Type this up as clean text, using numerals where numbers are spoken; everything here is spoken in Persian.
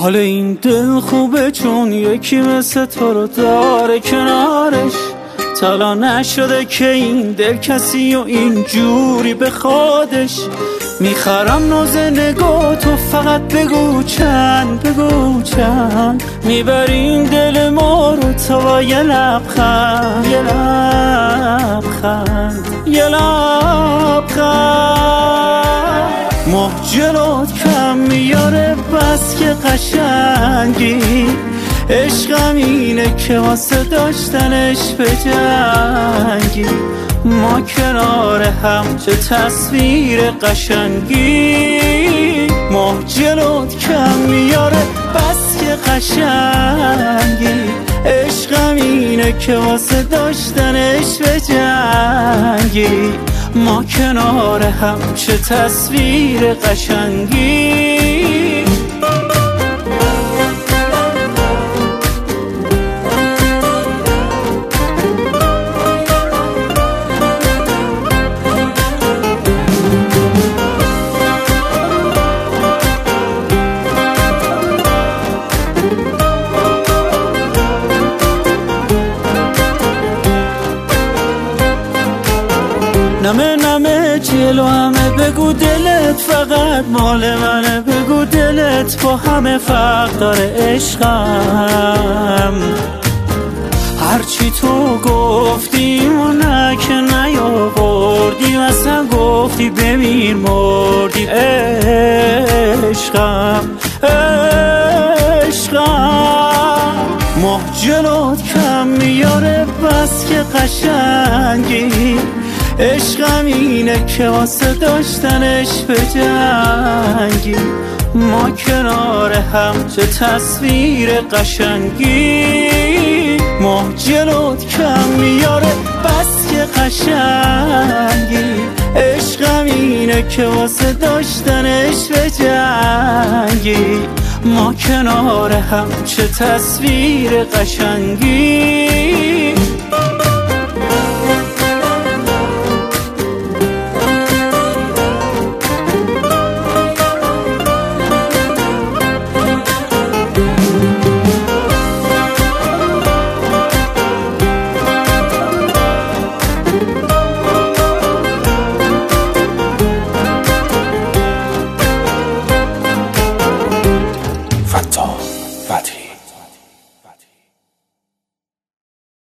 حال این دل خوبه چون یکی مثل تو رو داره کنارش. تالا نشده که این دل کسی و این جوری به خودش. میخرم ناز نگاه تو، فقط بگو چند، بگو چند. میبرین دل ما رو تا با یه لبخند، یه لبخند، یه لبخند. ماه جلوت کم میاره بس که قشنگی. عشقم اینه که واسه داشتنش به جنگی. ما کنار هم چه تصویر قشنگی. ماه جلوت کم میاره بس که قشنگی. عشقم اینه که واسه داشتنش به جنگی. ما کنار هم چه تصویر قشنگی. نمه نمه جلو همه بگو دلت فقط مال منه. بگو دلت با همه فرق داره عشقم. هرچی تو گفتی و نه که نیاوردی. اصلا گفتی بمیر مردی. عشقم عشقم. ماه جلوت کم میاره بس که قشنگی. عشقم اینه که واسه داشتنش به جنگی. ما کنار هم چه تصویر قشنگی. ماه جلوت کم میاره بس که قشنگی. عشقم اینه که واسه داشتنش به جنگی. ما کنار هم چه تصویر قشنگی.